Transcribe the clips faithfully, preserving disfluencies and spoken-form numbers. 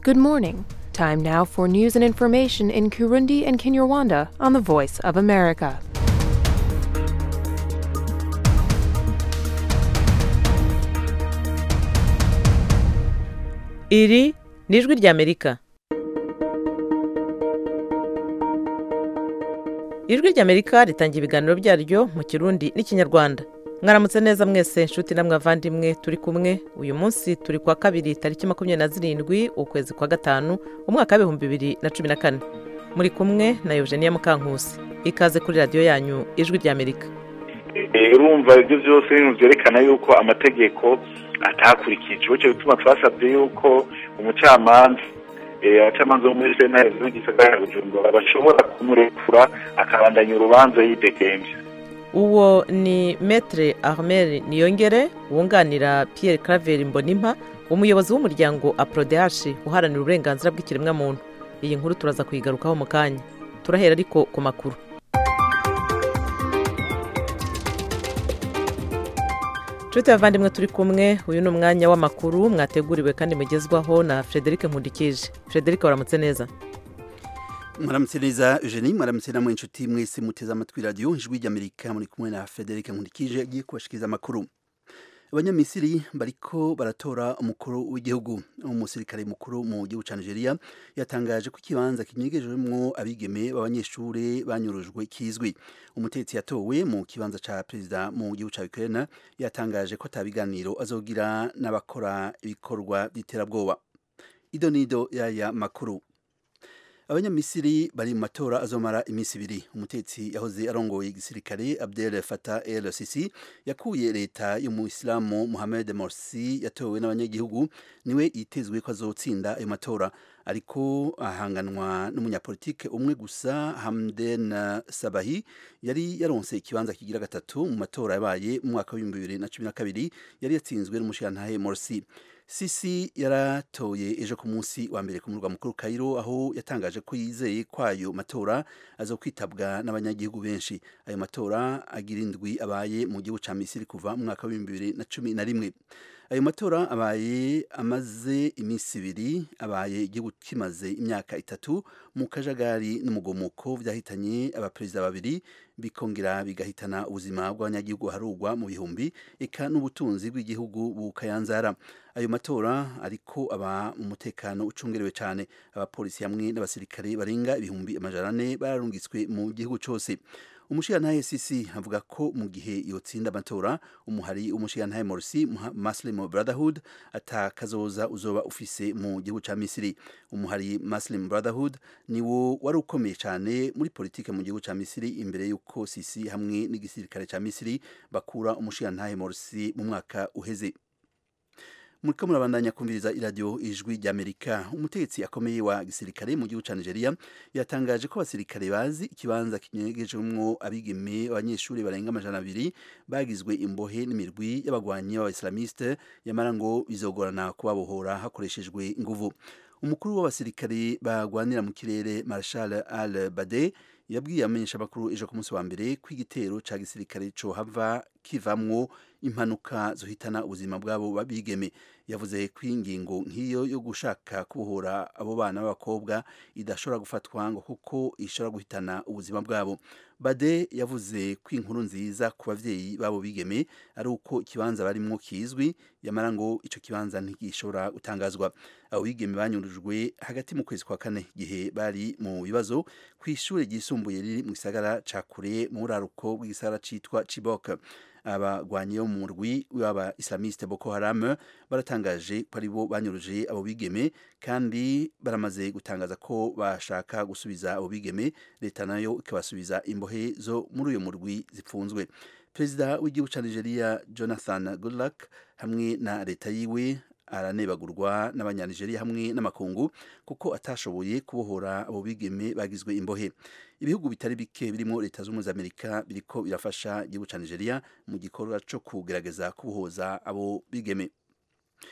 Good morning. Time now for news and information in Kirundi and Kinyarwanda on the Voice of America. Iri ni ijwi ry'Amerika. Ijwi ry'Amerika ritangira ibiganiro byaryo mu Kirundi n'Ikinyarwanda. Mwaramutse neza mwese nshuti namwe avandimwe turi kumwe. Uyu munsi turi kwa kabiri tariki makumyabiri na zirindwi ukwezi kwa gatanu umwaka w'ibihumbi bibiri na cumi na kane. Muri kumwe na Eugenia Mukankusi. Ikaze kuri radio yanyu ijwi ry'Amerika. Urumva ibyo byose byerekana yuko amategeko atakurikijwe, cyo bituma twasabye yuko umucamanza abacamanza bo muri sentare z'igisagara Bujumbura bashobora kumurekura akabandanya urubanza yidegemvye. Uwo ni Maître Armel Niyongere wunganira Pierre Claver Mbonimpa, umuyobozi w'umuryango APRODH uharanira uburenganzira bw'ikiremwa muntu. Iyi nkuru turaza kuyigarukaho mu kanya. Turahera ariko ku makuru. Nshuti bavandimwe turi kumwe, uyu ni umwanya w'amakuru mwateguriwe kandi mugezwaho na Frederic Nkundikije. Frederic, waramutse neza? Mwaramutse neza Eugenie, mwaramutse namwe inshuti mwese muteze amatwi radio ijwi ry'Amerika, muri kumwe na Frederic Nkundikije agiye kubashikiriza amakuru. Abanyamisiri bariko baratora umukuru w'igihugu. Umusirikare mukuru mu gihugu ca Nigeria yatangaje ko ikibanza kinyegejwemwo abigeme b'abanyeshure banyurujwe kizwi. Umutetsi yatowe mu kibanza ca president mu gihugu ca Ukraine yatangaje ko atabiganiro azogira n'abakora ibikorwa by'iterabwoba. Idonido yaya makuru. Abanyamisiri bari mu matora azomara iminsi ibiri. Umutetsi yahoze arongoye igisirikare Abdel Fattah el-Sisi yakuye leta y'umuislamu Mohamed Morsi yatowe n'abanyagihugu, niwe yitezwe ko azotsinda ayo matora, ariko ahanganwa n'umunyapolitike umwe gusa, Hamden Sabahi yari yaronse ikibanza kigira gatatu mu matora yabaye mu mwaka wa bibiri na cumi na kabiri, yari yatsinzwe n'umushirantahe Morsi. Sisi yaratoye ejo ku munsi wa mbere ku murwa mukuru Cairo, aho yatangaje ko yizeye kwayo matora azokwitabwa n'abanyagihugu benshi. Ayo matora agira indwi abaye mu gihugu ca Misiri kuva mu mwaka wa bibiri na cumi na rimwe. Ayo matora abaye amaze iminsi ibiri, abaye igihugu kimaze imyaka itatu mu kajagari n'umugomuko vyahitanye abaperezida babiri, bikongera bigahitana ubuzima bw'abanyagihugu harugwa mu bihumbi, eka n'ubutunzi bw'igihugu bukayanzara. Ayo matora ariko aba mu mutekano ucungerewe cyane. Abapolisi hamwe n'abasirikare barenga ibihumbi amajana ane bararungitswe mu gihugu cyose. Umushirantahe Sisi avuga ko mu gihe yotsinda amatora, umuhari umushirantahe Morsi Muslim Brotherhood atakazoza uzoba ufise mu gihugu ca Misiri. Umuhari Muslim Brotherhood niwo wari ukomeye cyane muri politike mu gihugu ca Misiri imbere yuko Sisi hamwe n'igisirikare ca Misiri bakura umushirantahe Morsi mu mwaka uheze. Muriko murabandanya kumviriza iradio ijwi ry'Amerika. Umutetsi akomeye wa gisirikare mu gihugu ca Nigeria yatangaje ko abasirikare bazi ikibanza kinyegejwemwo abigeme abanyeshuri barenga amajana abiri bagizwe imbohe n'imirwi y'abagwanyi b'Abaislamiste, yamara ngo bizogorana kubabohora hakoreshejwe inguvu. Umukuru w'abasirikare bagwanira mu kirere Marshal al-Bade yabwiye amenyesha bakuru ejo ku munsi wa mbere ko igitero ca gisirikare co hava kivamwo impanuka zohitana ubuzima bwabo babigeme. Yavuze ko ingingo nk'iyo yo gushaka kubohora abo bana b'abakobwa idashobora gufatwa ngo kuko ishobora guhitana ubuzima bwabo. Bade yavuze ko inkuru nziza ku bavyeyi babo bigeme ari uko ikibanza barimwo kizwi, yamara ngo ico kibanza ntigishobora gutangazwa. Abo bigeme banyurujwe hagati mu kwezi kwa kane gihe bari mu bibazo kw'ishure ryisumbuye riri mu gisagara ca kure mu buraruko bw'igisagara citwa Chibok. Abagwanyi bo mu murwi w'aba Islamiste Boko Haram baratangaje ko ari bo banyuruje abo bigeme, kandi baramaze gutangaza ko bashaka gusubiza abo bigeme, leta nayo ikabasubiza imbohe zo muri uyo murwi zipfunzwe. Perezida w'igihugu ca Nigeria Jonathan Goodluck hamwe na leta yiwe aranebagurwa n'abanyanigeria hamwe n'amakungu kuko atashoboye kubohora abo bigeme bagizwe imbohe. Ibihugu bitari bike birimo leta z'ubumwe za Amerika biriko birafasha igihugu ca Nigeria mu gikorwa co kugerageza kubohoza abo bigeme.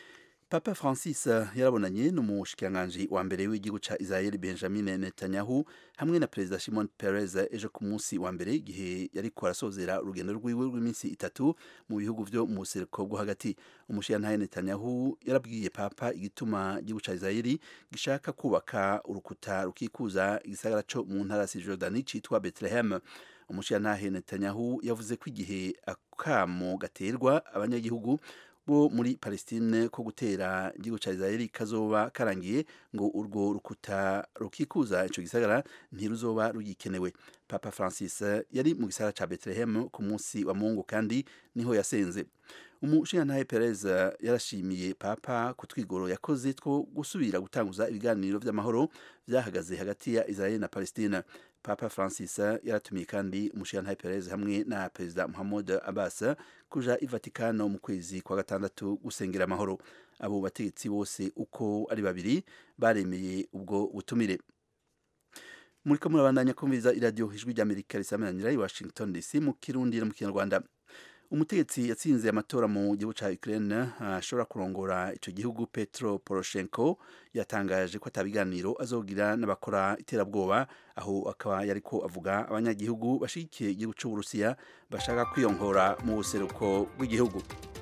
Papa Francis yarabonanye n'umushikiranganji wa mbere w'igihugu ca Israel Benjamin Netanyahu hamwe na Perezida Shimon Peres ejo ku munsi wa mbere igihe yariko arasozera urugendo rwiwe rw'iminsi itatu mu bihugu vyo mu buseruko bwo hagati. Umushikiranganji Netanyahu yarabwiye Papa igituma igihugu ca Israel gishaka kubaka urukuta rukikuza igisagara co mu ntara ya Cisjordani citwa Bethlehem. Umushikiranganji Netanyahu yavuze ko igihe akamo gaterwa abanyagihugu bo muri Palestine ko gutera igihugu ca Israel kazoba karangiye ngo urwo rukuta rukikuza ico gisagara ntiruzoba rugikenewe. Papa Francis yari mu gisagara ca Bethlehem ku munsi wa Mungu kandi niho yasenze. Umushikiranganji Perez yarashimiye Papa ku twigoro yakoze two gusubira gutanguza ibiganiro vy'amahoro vyahagaze hagati ya Israel na Palestine. Papa Francis yaratumiye kandi umushikiranganji Perez hamwe na Perezida Mahmoud Abbas kuja i Vatikano mu kwezi kwa gatandatu gusengera amahoro. Abo bategetsi bose uko ari babiri baremeye ubwo butumire. Muriko murabandanya kumviriza iradio Ijwi ry'Amerika risamanira i Washington D C mu Kirundi no mu Kinyarwanda. Umutegetsi yatsinze amatora mu gihugu ca Ukraine ashobora kurongora ico gihugu Petro Poroshenko yatangaje ko atabiganiro azogira n'abakora iterabwoba, aho akaba yariko avuga abanyagihugu bashigikiye igihugu c'u Burusiya bashaka kwiyongora mu buseruko bw'igihugu.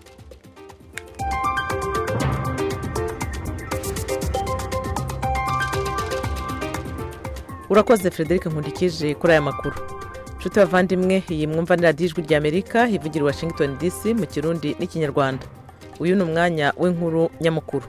Urakoze Frederic Nkundikije kuri aya makuru. Nshuti bavandimwe, iyi mwumva ni radiyo Ijwi ry'Amerika ivugira Washington D C mu Kirundi n'Ikinyarwanda. Uyu ni umwanya w'inkuru nyamukuru.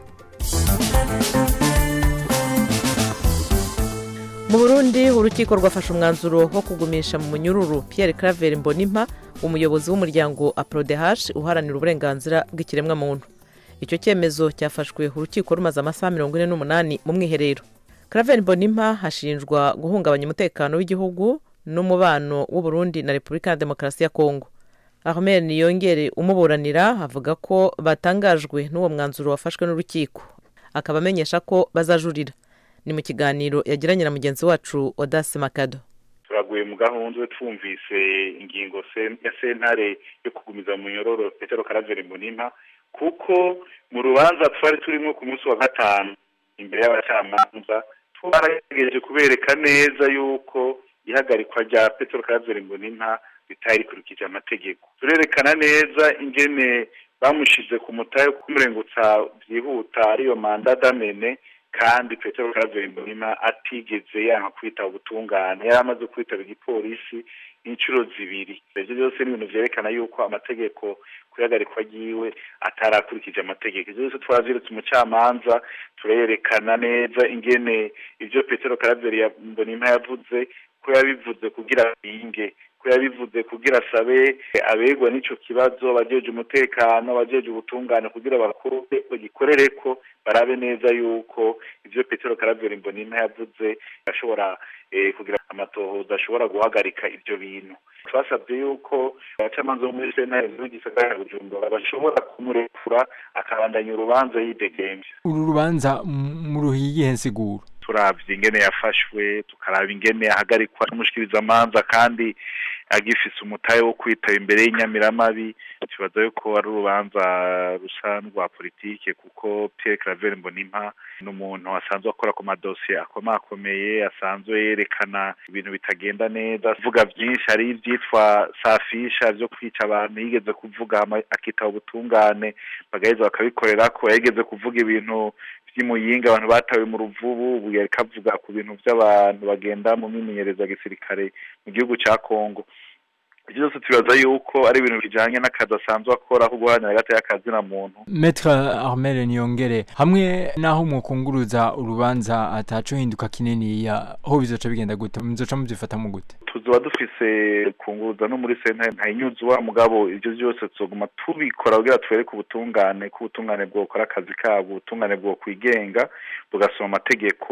Mu Burundi urukiko rwafashe umwanzuro wo kugumisha mu munyururu Pierre Claver Mbonimpa, umuyobozi w'umuryango APRODH uharanira uburenganzira bw'ikiremwa muntu. Icyo cyemezo cyafashwe urukiko rumaze amasaha mirongo ine n'umunani mu mwiherero. Claver Mbonimpa hashinjwa guhungabanya umutekano w'igihugu n'umubano w'u Burundi na Repubulika ya Demokarasi ya Kongo. Ahmed Niyongere umuburanira avuga ko batangajwe n'uwo mwanzuro wafashwe n'urukiko, akaba amenyesha ko bazajurira. Ni mu kiganiro yagiranye na mugenzi wacu Odas Makado. Turaguye mu gahunda twumvise ingingo ya sentare yo kugumiza mu nyororo Petero Claver Mbonimpa, kuko mu rubanza twari turimo ku munsi wa gatanu imbere y'abacamanza twaragejeje kubereka neza yuko ihagarikwa rya Petero Claver Mbonimpa bitari kurikije amategeko. Turerekana neza ingene bamushize ku mutayo kumurengutsa byihuta ariyo manda damene, kandi Petero Claver Mbonimpa atigeze yanka kwita ubutungane, yaramaze kwita igipolisi inshuro zibiri. Ivyo byose ni ibintu vyerekana yuko amategeko kuyagarikwa giwe atarakurikije amategeko. Ivyo byose twaziritse umucamanza, turerekana neza ingene ivyo Petero Claver Mbonimpa yavuze ko yabivuze kugira binge, ko yabivuze kugira sabe abegwa n'ico kibazo, abajeje umutekano, abajeje ubutungane kugira bakuru bagikorere ko barabe neza yuko ivyo Petero Claver Mbonimpa yavuze ashobora eh, kugira amatohoza ashobora guhagarika ivyo bintu. Twasabye yuko abacamanza bo muri sentare z'igisagara Bujumbura bashobora kumurekura akabandanya urubanza yidegemvye. Uru rubanza muruhiye nsiguro turavye ingene yafashwe, tukaraba ingene ahagarikwa n'umushikiriza amanza kandi agifise umutahe wo kwitaba imbere y'inyamiramabi. Tubaza yuko ari urubanza rusa rwa politike, kuko Pierre Claver Mbonimpa n'umuntu asanzwe akora ku madosiye akomakomeye, asanzwe yerekana ibintu bitagenda neza, avuga byinshi. Hari ivyitwa safisha vyo kwica abantu yigeze kuvuga, akitaba ubutungane bagaheza bakabikorera ko. Yigeze kuvuga ibintu vy'imuyinga abantu batawe mu ruvubu, ubu yareka avuga ku bintu vy'abantu bagenda mu mimenyerezo gisirikare mu gihugu ca Kongo. Ivyo byose tubaza yuko ari ibintu bijanye n'akazi asanzwe akora ko guharanira hagati y'akazi na muntu. Maître Ahmed Niyongere, hamwe naho mukunguruza urubanza ataco hinduka kinini ya ho bizoca bigenda gute, muzoca muvyifata mu gute? Tuzoba dufise kunguruza no muri sentare ntayinyuzwa, mugabo ivyo byose tuzoguma tubikora kugira twereke ubutungane ko ubutungane bwo gukora akazi kabo, ubutungane bwo kwigenga bugasoma amategeko,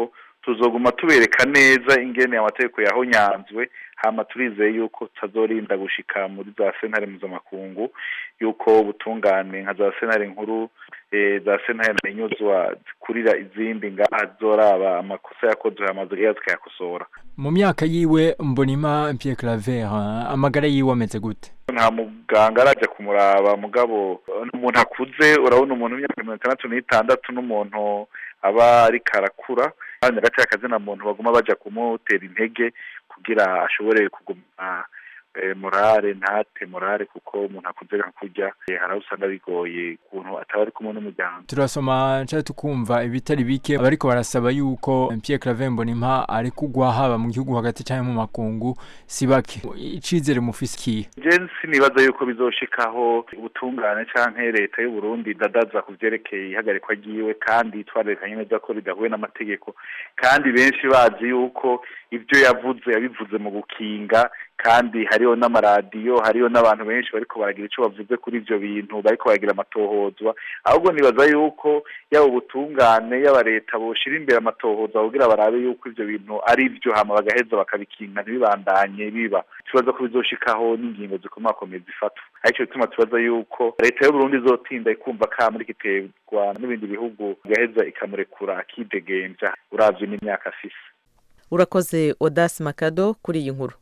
tuzoguma tubereka neza ingene amategeko yahonyanzwe, hama turizeye yuko tazorinda gushika muri za sentare mpuzamakungu, yuko ubutungane nka za sentare nkuru e, za sentare nanyuzwa kurira izindi nga azoraba amakosa yakozwe amaze yakosora. Mu myaka yiwe Mbonimpa Pierre Claver amagara yiwe ameze gute? Nta muganga araje kumuraba, mugabo umuntu akuze, urabona umuntu w'imyaka mirongo itandatu n'itandatu n'umuntu aba ari karakura, kandi gace akazi na muntu baguma baja kumutera intege kugira ashobore kuguma e, morale ntate morale, kuko umuntu akuze kurya e, harusanga bigoye kuntu ataba ari kumwe n'umuryango. Turasoma cyane tukumva ibitari bike bariko barasaba yuko Pierre Claver Mbonimpa ari kugwa haba mu gihugu hagati cyane mu makungu sibake. Icizere mufisikiye? Jensi nibaza yuko bizoshikaho ubutungane canke leta y'u Burundi dadaza kuvyerekeye ihagarikwa giwe, kandi twarekanye neza ko ridahuye n'amategeko, kandi benshi bazi yuko ivyo yavuze yabivuze mu gukinga, kandi hariho n'amaradiyo, hariho n'abantu benshi bariko baragira ico bavuze kuri ivyo bintu, bariko baragira amatohozwa. Ahubwo nibaza yuko yaba ubutungane yaba leta boshira imbere amatohozwa kugira barabe yuko ivyo bintu ari byo, hama bagaheza bakabikinga ntibibandanye biba. Tubaza ko bizoshikaho n'ingingo zikomakomeye zifatwa, ariko bituma tubaza yuko leta y'u Burundi izotinda ikumva ka muri kiterwa n'ibindi bihugu igaheza ikamurekura akidegenja uravye n'imyaka afise. Urakoze Audace Makado kuri iyi nkuru.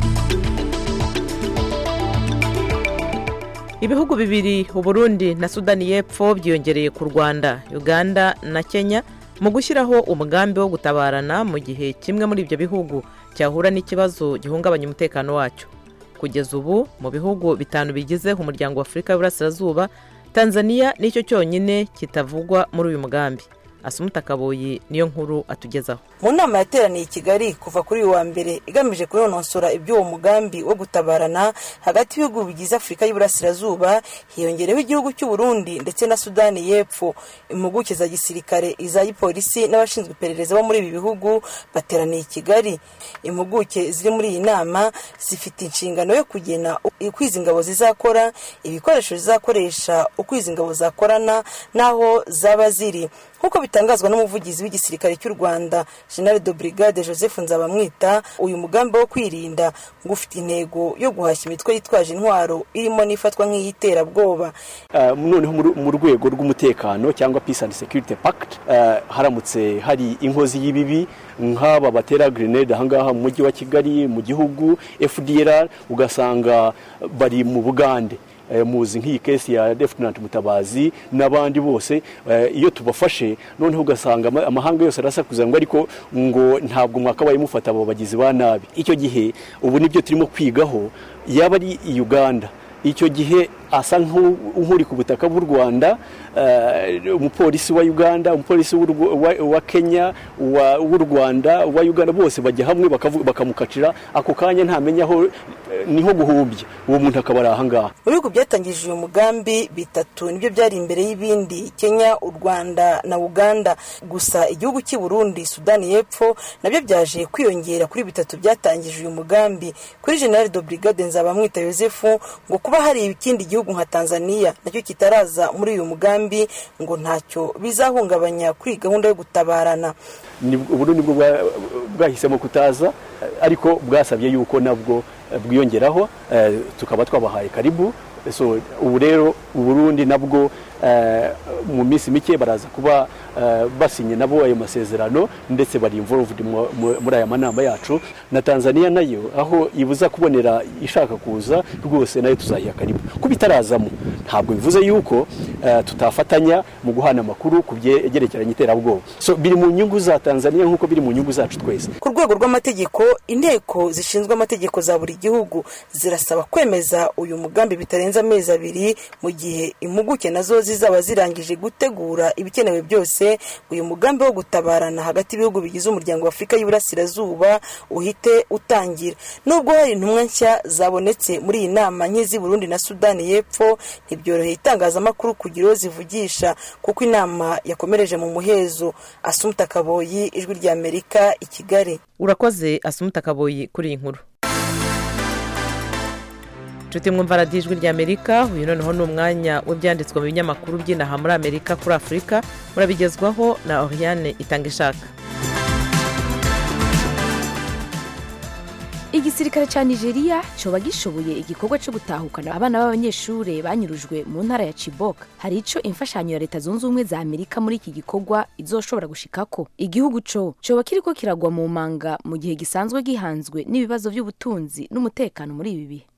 Ibihugu bibiri u Burundi na Sudani y'Epfo byiyongereye ku Rwanda, Uganda na Kenya mu gushyiraho umugambi wo gutabarana mu gihe kimwe muri ibyo bihugu cyahura n'ikibazo gihungabanya umutekano wacyo. Kugeza ubu mu bihugu bitanu bigize umuryango wa Afrika y'Uburasirazuba, Tanzania nicyo cyonyine kitavugwa muri uyu mugambi. Asumuta Kaboyi niyo nkuru atugezaho. Mu nama yateraniye i Kigali kuva kuri wa mbere igamije kunonosora iby'uwo mugambi wo gutabarana hagati y'ibihugu bigize Afrika y'Uburasirazuba, hiyongerewe igihugu cy'u Burundi ndetse na Sudani y'Epfo. Impuguke za gisirikare, iza polisi n'abashinzwe iperereza bo muri ibi bihugu bateraniye i Kigali. Impuguke ziri muri iyi nama zifite inshingano yo kugena uko izi ngabo zizakora, ibikoresho zizakoresha, uko izi ngabo zakorana naho zaba ziri. Nkuko bitangazwa n'umuvugizi w'igisirikare cy'u Rwanda General de Brigade Joseph Nzabamwita, uyu mugambi wo kwirinda ngo ufite intego yo guhashya imitwe yitwaje intwaro irimo nifatwa nk'iyiterabwoba. Uh, noneho mu rwego rw'umutekano cyangwa Peace and Security Pact, uh, haramutse hari inkozi y'ibibi nk'aba batera grenade ahangaha mu mujyi wa Kigali mu gihugu, F D L R ugasanga bari mu Bugande, muzi nk'iyi kesi ya Lieutenant Mutabazi n'abandi bose, iyo tubafashe noneho ugasanga amahanga yose arasakuza ngo ariko ngo ntabwo mwakabaye mufata abo bagizi ba nabi. Icyo gihe ubu nibyo turimo kwigaho, yaba ari Uganda icyo gihe asa nk'uri ku butaka bw'u Rwanda, umupolisi wa Uganda, umupolisi wa Kenya, w'u Rwanda, wa Uganda bose bajya hamwe bakamukacira ako kanya ntamenya aho niho guhumbya uwo muntu akabara ahangaha. Ibihugu byatangije uyu mugambi bitatu nibyo byari imbere y'ibindi, Kenya, u Rwanda na Uganda. Gusa igihugu cy'u Burundi, Sudani y'Epfo nabyo byaje kwiyongera kuri bitatu byatangije uyu mugambi. Kuri General de Brigade Nzabamwita Joseph ngo kuba hari ikindi gihugu nka Tanzania nacyo kitaraza muri uyu mugambi ngo ntacyo bizahungabanya kuri gahunda yo gutabarana. Uburundi bwo bwahisemo kutaza, ariko bwasabye yuko nabwo bwiyongeraho, tukaba twabahaye karibu. So ubu rero Uburundi nabwo mu minsi mike baraza kuba basinye nabo ayo masezerano ndetse bari involved muri aya manama yacu. Na Tanzania nayo aho ibuza kubonera ishaka kuza rwose nayo tuzahiya karibu. Kubitarazamo ntabwo bivuze yuko tutafatanya mu guhana amakuru kubyegerekeranye iterabwoba. So biri mu nyungu za Tanzania nkuko biri mu nyungu zacu twese. Ku rwego rw'amategeko, inteko zishinzwe amategeko za buri gihugu zirasaba kwemeza uyu mugambi bitarenze amezi abiri, mu gihe impuguke nazo zizaba zirangije gutegura ibikenewe byose uyu mugambi wo gutabarana hagati y'ibihugu bigize umuryango wa Afrika y'Uburasirazuba uhite utangira. Nubwo hari intumwa nshya zabonetse muri iyi nama nk'izi Burundi na Sudani y'Epfo, ntibyoroheye itangazamakuru kugira zivugisha kuko inama yakomereje mu muhezo. Asumuta Kaboyi, Ijwi rya Amerika, i Kigali. Urakoze Asumuta Kaboyi kuri iyi nkuru. Nshuti mwumva radiyo Ijwi rya Amerika, uyu noneho ni umwanya w'ibyanditswe mu binyamakuru by'inaha muri Amerika kuri Afurika, murabigezwaho na Oriane Itangishaka. igisirikare ca Nigeria coba gishoboye igikorwa co gutahukana abana b'abanyeshure banyurujwe mu ntara ya Chibok. Hari ico imfashanyo ya leta zunze ubumwe za Amerika muri iki gikorwa izoshobora gushikako. Igihugu co coba kiriko kiragwa mu manga mu gihe gisanzwe gihanzwe n'ibibazo by'ubutunzi n'umutekano muri ibi bihe.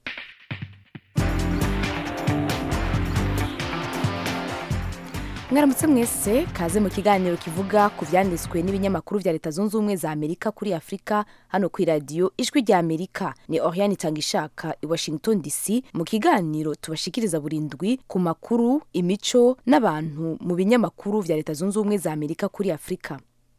Mwaramutse mwese, kaze mu kiganiro kivuga ku vyanditswe n'ibinyamakuru vya leta zunze ubumwe za Amerika kuri Afrika hano ku radio Ijwi rya Amerika. Ni Oriane Tangishaka i Washington D C. Mu kiganiro tubashikiriza burindwi ku makuru, imico n'abantu mu binyamakuru vya leta zunze ubumwe za Amerika kuri Afrika.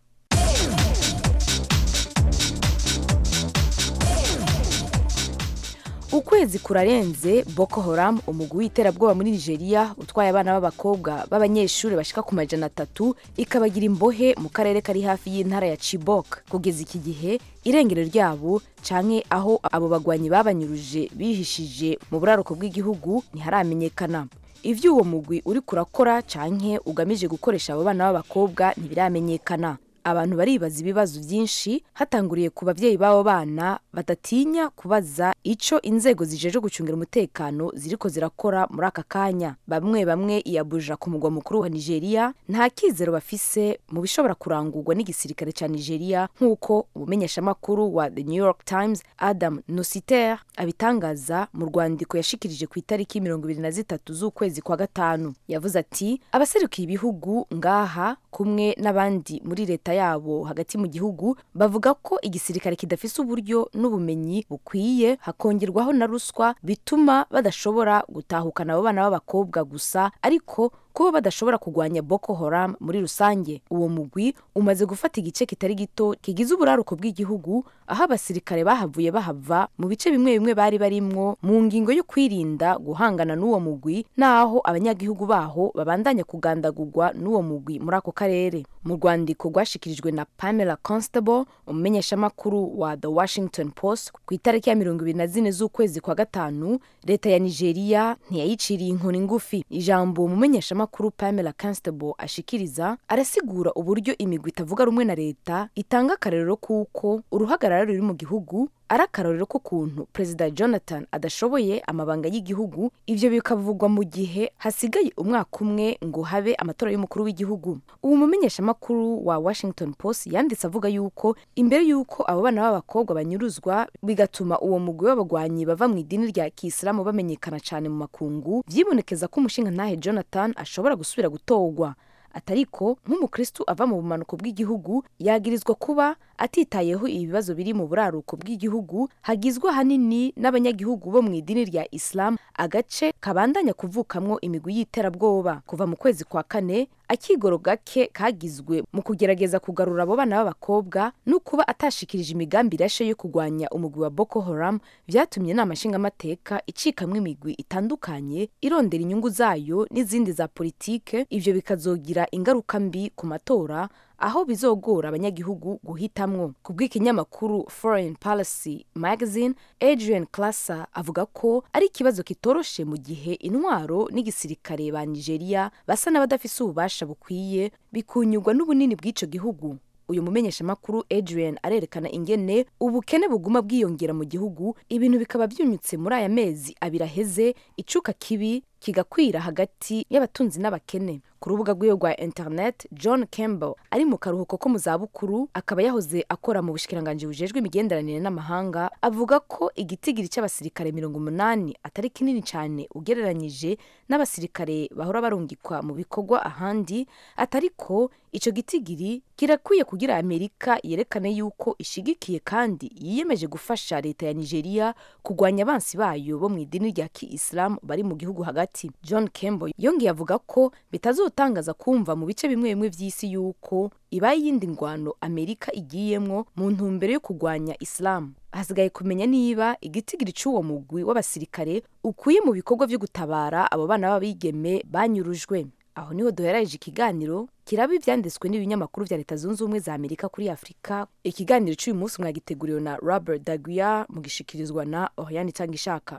Ukwezi kurarenze Boko Haram, umugwi w'iterabwoba muri Nigeria utwaye abana b'abakobwa b'abanyeshuri bashika ku majana atatu, ikabagira imbohe mu karere kari hafi y'intara ya Chibok. Kugeza iki gihe irengero ryabo canke aho abo bagwanyi babanyuruje bihishije mu buraruko bw'igihugu ntiharamenyekana. Ivyo uwo mugwi uri kurakora canke ugamije gukoresha abo bana b'abakobwa ntibiramenyekana. Abantu baribaza ibibazo byinshi, hatanguriye ku bavyeyi babo bana badatinya kubaza ico inzego zijeje gucungira umutekano ziriko zirakora muri aka kanya. Bamwe bamwe i Abuja ku mugwa mukuru wa Nigeria nta kizero bafise mu bishobora kurangurwa n'igisirikare ca Nigeria, nk'uko umumenyeshamakuru wa The New York Times Adam Nositer abitangaza mu rwandiko yashikirije ku itariki mirongo ibiri na zitatu z'ukwezi kwa gatanu. Yavuze ati abaserukiye ibihugu ngaha kumwe n'abandi muri leta yabo hagati mu gihugu bavuga ko igisirikare kidafise uburyo n'ubumenyi bukwiye, hakongerwaho na ruswa bituma badashobora gutahukana abo bana b'abakobwa gusa, ariko kuba badashobora kugwanya Boko Haram muri rusange. Uwo mugwi umaze gufata igice kitari gito kigize uburaruko bw'igihugu, aho abasirikare bahavuye bahava mu bice bimwe bimwe bari barimwo mu ngingo yo kwirinda guhangana n'uwo mugwi, naho abanyagihugu baho babandanya kugandagurwa n'uwo mugwi muri ako karere. Mu rwandiko rwashikirijwe na Pamela Constable, umumenyeshamakuru wa The Washington Post, ku itariki ya mirongo ibiri na zine z'ukwezi kwa gatanu, leta ya Nigeria ntiyayiciriye inkoni ngufi. Ijambo umumenyeshamakuru Makuru Pamela Constable ashikiriza arasigura uburyo imigwi itavuga rumwe na leta itanga akarero kuko uruhagarara ruri mu gihugu arakarorero ko kuntu President Jonathan adashoboye amabanga y'igihugu. Ivyo bikavugwa mu gihe hasigaye umwaka umwe ngo habe amatora y'umukuru w'igihugu. Uwo mumenyesha makuru wa Washington Post yanditse avuga yuko imbere yuko abo bana b'abakobwa banyuruzwa bigatuma uwo mugwi w'abagwanyi bava mu idini rya Kisilamu bamenyekana cyane mu makungu, vyibonekeza ko umushinga ntahe Jonathan ashobora gusubira gutogwa. Atariko nk'umukristo ava mu bumanuko bw'igihugu yagirizwa kuba atitayeho ibibazo biri mu buraruko bw'igihugu hagizwe hanini n'abanyagihugu bo mu idini rya Islam, agace kabandanya kuvukamwo imigwi y'iterabwoba. Kuva mu kwezi kwa kane akigoro gake kagizwe mu kugerageza kugarura abo bana b'abakobwa no kuba atashikirije imigambi irashe yo kugwanya umugwi wa Boko Haram, vyatumye n'amashinga amateka icikamwe imigwi itandukanye irondera inyungu zayo n'izindi za politike. Ivyo bikazogira ingaruka mbi ku matora, aho bizogora abanyagihugu guhitamwo. Kubw'ikinyamakuru Foreign Policy Magazine, Adrian Klasa avuga ko ari ikibazo kitoroshe mu gihe intwaro n'igisirikare ba Nigeria basa n'abadafise ububasha bukwiye bikunyurwa n'ubunini bw'ico gihugu. Uyu mumenyesha makuru Adrian arerekana ingene ubukene buguma bwiyongera mu gihugu, ibintu bikaba byunyutse muri aya mezi abiraheze, icuka kibi kigakwira hagati y'abatunzi n'abakene. Ku rubuga rw'iyo rwa internet, John Campbell ari mu karuhuko ko mu zabukuru, akaba yahoze akora mu bushikiranganje bujejwe imigenderanire n'amahanga, avuga ko igitigiri cy'abasirikare mirongo umunani atari kinini cyane ugereranyije n'abasirikare bahora barungikwa mu bikorwa ahandi. Atariko ico gitigiri kirakwiye kugira Amerika yerekane yuko ishigikiye kandi yiyemeje gufasha leta ya Nigeria kugwanya abansi bayo bo mu idini rya Ki-Islam bari mu gihugu hagati. John Campbell yongeye avuga ko bitazotangaza kumva mu bice bimwe bimwe vy'isi yuko ibaye yindi ngwano Amerika igiyemwo mu ntumbero yo kugwanya Islam. Hasigaye kumenya niba igitigiri c'uwo mugwi w'abasirikare ukuye mu bikorwa vyo gutabara abo bana b'abigeme banyurujwe. Aho niho duheraje ikiganiro kiraba ivyanditswe n'ibinyamakuru vya leta zunze ubumwe za Amerika kuri Afrika. Ikiganiro c'uyu munsi mwagiteguriwe na Robert Daguia, mugishikirizwa na Oriane Tangishaka.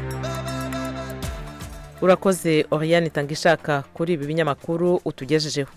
Urakoze Oriane Tangishaka kuri ibi binyamakuru utugejejeho.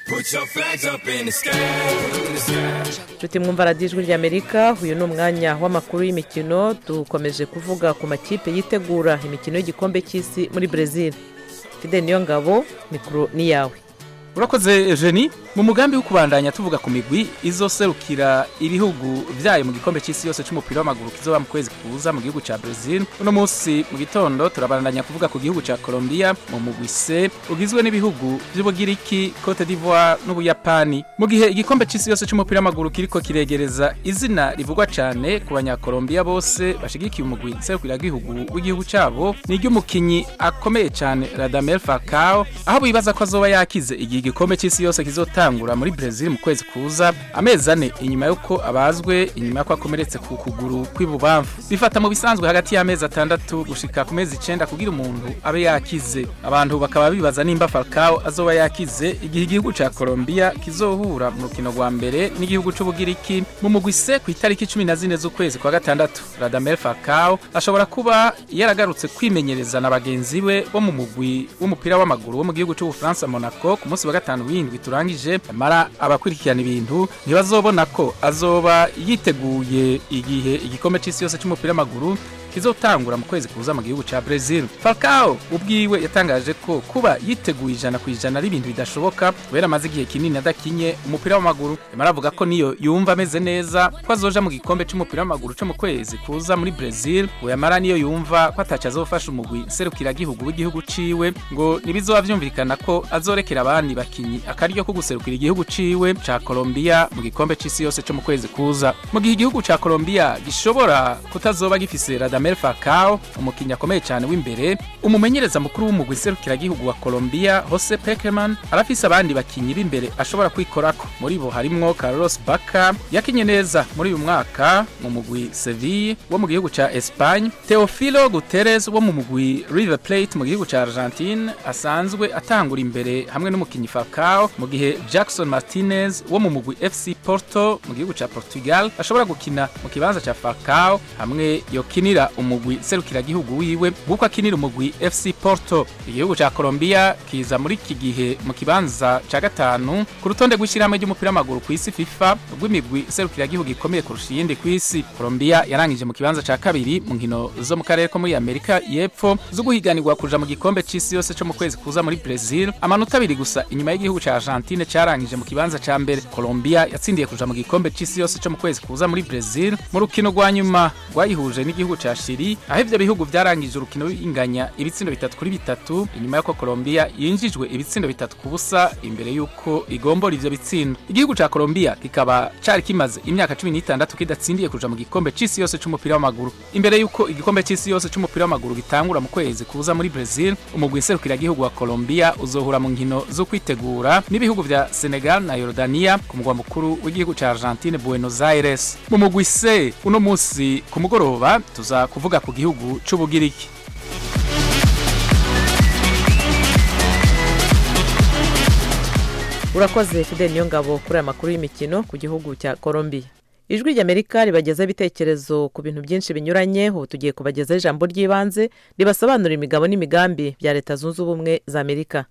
Put your flags up in the sky, in the sky. Nshuti mwumva radiyo ijwi ry'Amerika, uyu ni umwanya w'amakuru y'imikino. Dukomeje kuvuga ku makipe yitegura imikino y'igikombe cy'isi muri Brazil. Fide niyo ngabo, mikoro ni yawe. Urakoze Eugenie, mu mugambi wo kubandanya tuvuga ku migwi izoserukira ibihugu vyayo mu gikombe cy'isi yose c'umupira w'amaguru kizoba mu kwezi kuza mu gihugu ca Brazil. Uno munsi mu gitondo turabandanya kuvuga ku gihugu ca Colombia mu mugwi C ugizwe n'ibihugu vy'Ubugiriki, Cote d'Ivoire n'Ubuyapani. Mu gihe igikombe cy'isi yose c'umupira w'amaguru kiriko kiregereza, izina rivugwa cyane ku banya-Colombia bose bashigikiye umugwi serukira gihugu w'igihugu cabo ni ry'umukinyi akomeye cyane Radamel Falcao, aho bibaza ko azoba yakize igi igikombe cy'isi yose kizotangura muri Brazil mu kwezi kuza amezi ane inyuma yuko abazwe inyuma yuko akomeretse ku kuguru kw'ibubamfu. Bifata mu bisanzwe hagati y'amezi atandatu gushika ku mezi icenda kugira umuntu abe yakize. Abantu bakaba bibaza nimba Falcao azoba yakize igihe igihugu ca Colombia kizohura mu rukino rwa mbere n'igihugu c'Ubugiriki mu mugwi C ku itariki cumi na zine z'ukwezi kwa gatandatu. Radamel Falcao ashobora kuba yaragarutse kwimenyereza na bagenzi be bo mu mugwi w'umupira w'amaguru wo mu gihugu c'Ubufaransa Monaco ku munsi gatanu w'indwi turangije, mara abakurikirana ibintu ntibazobona ko azoba yiteguye igihe igikombe cy'isi yose cy'umupira w'amaguru kizotangura mu kwezi kuza mu gihugu ca Brazil. Falcao ubwiwe yatangaje ko kuba yiteguye ijana ku ijana ari ibintu bidashoboka kubera amaze igihe kinini adakinye umupira w'amaguru. Mara avuga ko niyo yumva ameze neza ko azoja mu gikombe cy'umupira w'amaguru cyo mu kwezi kuza muri Brazil, we mara niyo yumva ko ataca azofasha umugwi serukira gihugu w'igihugu ciwe ngo nibizoba vyumvikana ko azorekera abandi bakinyi akaryo ko guserukira igihugu ciwe ca Colombia mu gikombe c'isi yose cyo mu kwezi kuza. Mu gihe igihugu ca Colombia gishobora kutazoba gifise Radamel Falcao, umukinyi akomeye cyane w'imbere, umumenyereza mukuru w'umugwi serukira gihugu wa Colombia Jose Pekerman arafise abandi bakinyi b'imbere ashobora kwikorako. Muri bo harimwo Carlos Bacca yakinye neza muri uyu mwaka mu mugwi Sevilla wo mu gihugu ca Espagne, Teofilo Guterres wo mu mugwi River Plate mu gihugu ca Argentine asanzwe atangura imbere hamwe n'umukinyi Falcao, mu gihe Jackson Martinez wo mu mugwi F C Porto mu gihugu ca Portugal ashobora gukina mu kibanza ca Falcao hamwe yokinira umugwi serukira gihugu wiwe guko akinira umugwi F C Porto. Igihugu ca Colombia kiza muri iki gihe mu kibanza ca gatanu ku rutonde rw'ishyirahamwe ry'umupira w'amaguru ku isi FIFA rw'imigwi serukira gihugu ikomeye kurusha iyindi ku isi. Colombia yarangije mu kibanza ca kabiri mu nkino zo mu karere ko muri Amerika y'Epfo zo guhiganirwa kuja mu gikombe c'isi yose cyo mu kwezi kuza muri Brazil, amanota abiri gusa inyuma y'igihugu ca Argentine carangije mu kibanza ca mbere. Colombia yatsindiye kuja mu gikombe c'isi yose cyo mu kwezi kuza muri Brazil mu rukino rwa nyuma rwayihuje n'igihugu ca Chili, aho ivyo bihugu vyarangije urukino inganya ibitsindo bitatu kuri bitatu inyuma y'uko Colombia yinjijwe ibitsindo bitatu ku busa imbere y'uko igombora ivyo bitsindo. Igihugu ca Colombia kikaba cari kimaze imyaka cumi n'itandatu kidatsindiye kuja mu gikombe c'isi yose c'umupira w'amaguru. Imbere y'uko igikombe c'isi yose c'umupira w'amaguru gitangura mu kwezi kuza muri Brazil, umugwi serukira gihugu wa Colombia uzohura mu nkino zo kwitegura n'ibihugu vya Senegal na Jordania ku mugwa mukuru w'igihugu ca Argentine Buenos Aires. Mu mugwi C uno munsi ku mugoroba tuza kuvuga ku gihugu c'Ubugiriki. Urakoze Fidel Niyongabo kuri aya makuru y'imikino ku gihugu cya Colombia. Ijwi ry'Amerika ribagezaho ibitekerezo ku bintu byinshi binyuranye. Ubu tugiye kubagezaho ijambo ry'ibanze ribasobanurira imigabo n'imigambi bya Leta Zunze Ubumwe za Amerika.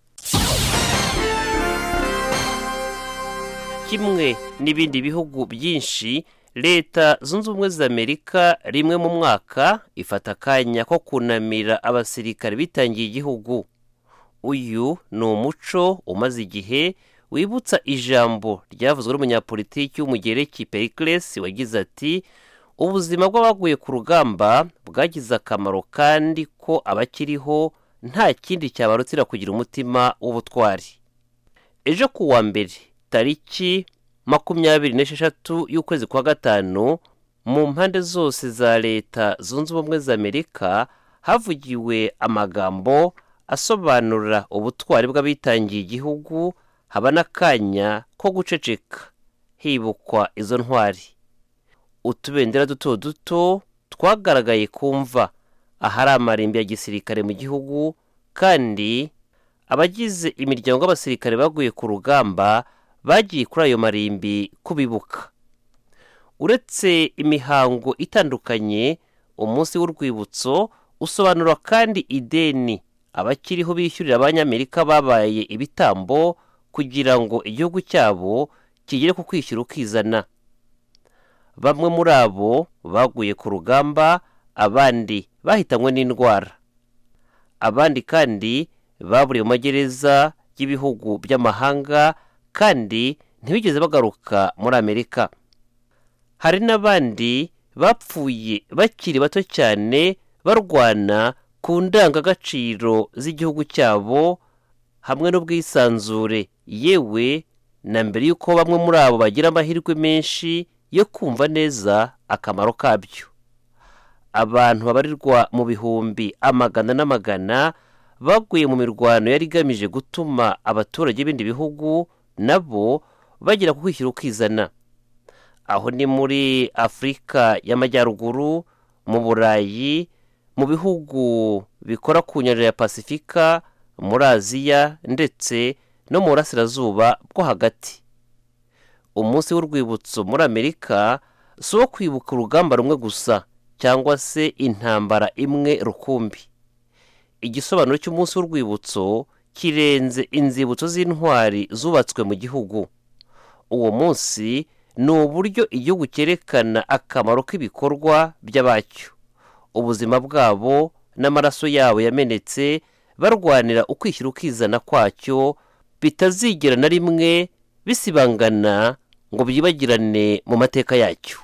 Kimwe n'ibindi bihugu byinshi, Leta Zunze Ubumwe za Amerika rimwe mu mwaka ifata akanya ko kunamira abasirikare bitangiye igihugu. Uyu ni umuco umaze igihe wibutsa ijambo ryavuzwe n'umunyapolitiki w'umugereki Pericles wagize ati ubuzima bw'abaguye ku rugamba bwagize akamaro kandi ko abakiriho nta kindi cyabarutira kugira umutima w'ubutwari. Ejo ku wa mbere tariki makumyabiri n'esheshatu y'ukwezi kwa gatanu mu mpande zose za Leta Zunze Ubumwe za Amerika havugiwe amagambo asobanura ubutwari bw'abitangiye igihugu, haba n'akanya ko guceceka hibukwa izo ntwari. Utubendera duto duto twagaragaye kumva ahari amarimbi ya gisirikare mu gihugu, kandi abagize imiryango y'abasirikare baguye ku rugamba bagiye kuri ayo marimbi kubibuka. Uretse imihango itandukanye, umunsi w'urwibutso usobanura kandi ideni abakiriho bishyurira abanyamerika babaye ibitambo kugira ngo igihugu cyabo kigere ku kwishyura ukizana. Bamwe muri abo baguye ku rugamba, abandi bahitanywe n'indwara. Abandi kandi baburiye mu magereza y'ibihugu by'amahanga kandi ntibigeze bagaruka muri Amerika. Hari n'abandi bapfuye bakiri bato cyane barwana ku ndangagaciro z'igihugu cyabo hamwe n'ubwisanzure, yewe na mbere y'uko bamwe muri abo bagira amahirwe menshi yo kumva neza akamaro kabyo. Abantu babarirwa mu bihumbi amagana n'amagana baguye mu mirwano yari igamije gutuma abaturage b'ibindi bihugu nabo bagira ku kwishyura ukizana. Aho ni muri Afurika y'Amajyaruguru, mu Burayi, mu bihugu bikora ku nyanja ya Pasifika, muri Aziya ndetse no mu burasirazuba bwo hagati. Umunsi w'urwibutso muri Amerika si uwo kwibuka urugamba rumwe gusa cyangwa se intambara imwe rukumbi. Igisobanuro cy'umunsi w'urwibutso kirenze inzibutso z'intwari zubatswe mu gihugu. Uwo munsi ni uburyo igihugu cyerekana akamaro k'ibikorwa by'abacyo, ubuzima bwabo n'amaraso yabo yamenetse barwanira ukwishyira ukizana kwacyo, bitazigera na rimwe bisibangana ngo byibagirane mu mateka yacyo.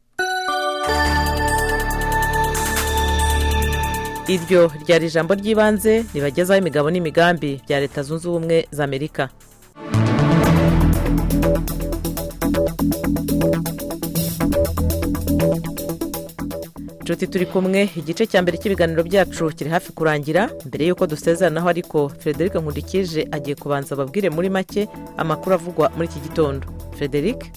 Iryo ryari ijambo ry'ibanze ribagezaho imigabo n'imigambi bya Leta Zunze Ubumwe za Amerika. Nshuti turi kumwe, igice cya mbere cy'ibiganiro byacu kiri hafi kurangira. Mbere y'uko dusezeranaho ariko Frederic Nkundikije agiye kubanza babwire muri make amakuru avugwa muri iki gitondo. Frederic?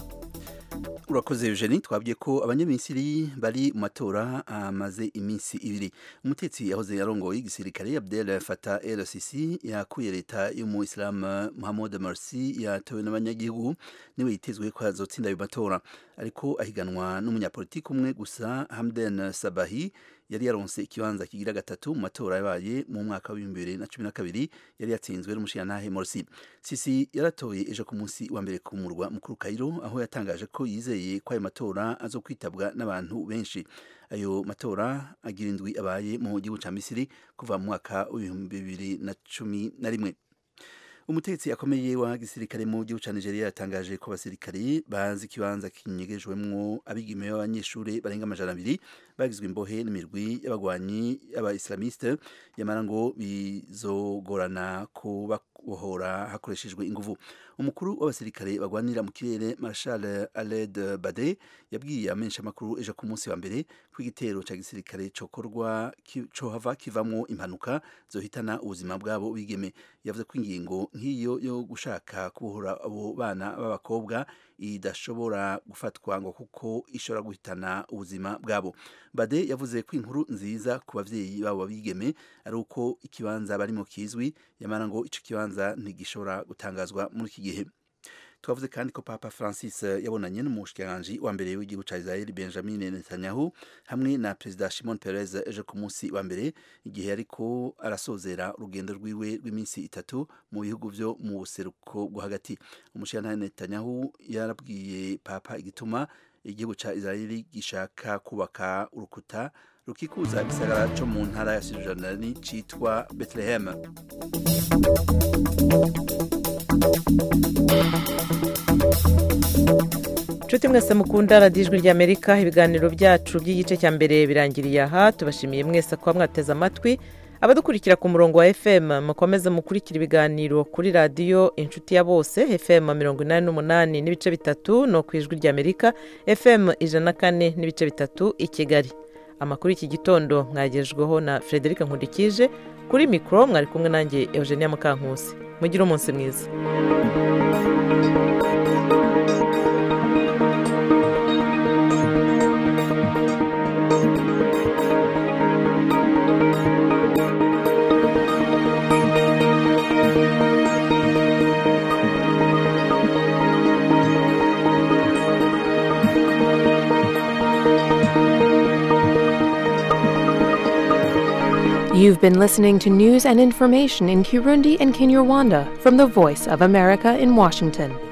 Urakoze Eugenie, twabwiye ko abanyamisiri bari mu matora amaze iminsi ibiri. Umutetsi yahoze yarongoye igisirikare Abdel Fattah el-Sisi yakuye leta y'umu-Islam Mohamed Morsi yatowe n'abanyagihugu niwe yitezwe ko azotsinda ayo matora, ariko ahiganwa n'umunyapolitiki umwe gusa, Hamdan Sabahi yari yaronse ikibanza kigira gatatu mu matora yabaye mu mwaka wa bibiri na cumi na kabiri, yari yatsinzwe n'umushiyantahe Morsi. Sisi yaratoye ejo ku munsi wa mbere ku murwa mukuru Cairo, aho yatangaje ko yizeye ko ayo matora azokwitabwa n'abantu benshi. Ayo matora agira indwi abaye mu gihugu ca Misiri kuva mu mwaka wa bibiri na cumi na rimwe. Umutetsi akomeye wa gisirikare mu gihugu ca Nigeria yatangaje ko abasirikare bazi ikibanza kinyegejwemwo abigeme b'abanyeshure barenga amajana abiri bagizwe imbohe n'imirwi y'abagwanyi y'aba-Islamiste, yamara ngo bizogorana kubabohora hakoreshejwe inguvu. Umukuru w'abasirikare bagwanira mu kirere Marshal Aled Bade yabwiye amenshi amakuru ejo ku munsi wa mbere ko igitero ca gisirikare cokorwa co hava kivamwo impanuka zohitana ubuzima bwabo bigeme. Yavuze ko ingingo nk'iyo yo gushaka kubohora abo bana b'abakobwa idashobora gufatwa ngo kuko ishobora guhitana ubuzima bwabo. Bade yavuze ko inkuru nziza ku bavyeyi babo bigeme ari uko ikibanza barimo kizwi, yamara ngo ico kibanza ntigishobora gutangazwa muri iki gihe. Twavuze kandi ko Papa Francis yabonanye n'umushikiranganji wa mbere w'igihugu ca Israel Benjamin Netanyahu hamwe na Perezida Shimon Peres ejo ku munsi wa mbere, igihe ariko arasozera urugendo rwiwe rw'iminsi itatu mu bihugu vyo mu buseruko bwo hagati. Umushikiranganji Netanyahu yarabwiye Papa igituma igihugu ca Israel gishaka kubaka urukuta rukikuza igisagara co mu ntara ya Cisjordani citwa Bethlehem. Nshuti mwese mukunda radiyo Ijwi ry'Amerika, ibiganiro byacu by'igice cya mbere birangiriye aha. Tubashimiye mwese kuba mwateze amatwi. Abadukurikira ku murongo wa F M mukomeze mukurikira ibiganiro kuri radiyo Inshuti ya Bose F M mirongo inani n'umunani n'ibice bitatu, no ku Ijwi ry'Amerika F M ijana na kane n'ibice bitatu i Kigali. Amakuru y'iki gitondo mwagejweho na Frederic Nkundikije, kuri mikoro mwari kumwe nanjye Eugenia Mukankusi. Mugire umunsi mwiza. You've been listening to news and information in Kirundi and Kinyarwanda from the Voice of America in Washington.